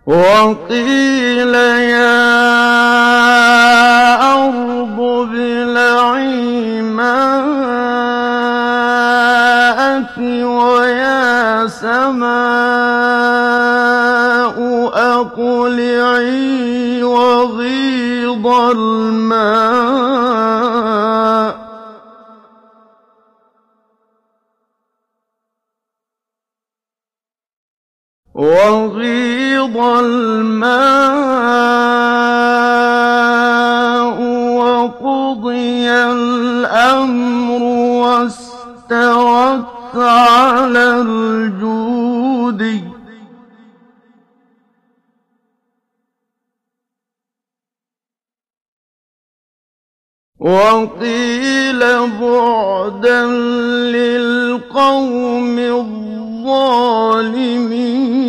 وقيل يا أرض ابلعي ماءك ويا سماء أقلعي وغيض الماء وقضي الأمر واستوت على الجود وقيل بعدا للقوم الظالمين